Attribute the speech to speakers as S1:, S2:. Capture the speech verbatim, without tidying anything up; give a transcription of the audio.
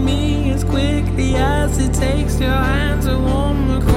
S1: me as quickly as it takes your hand to warm the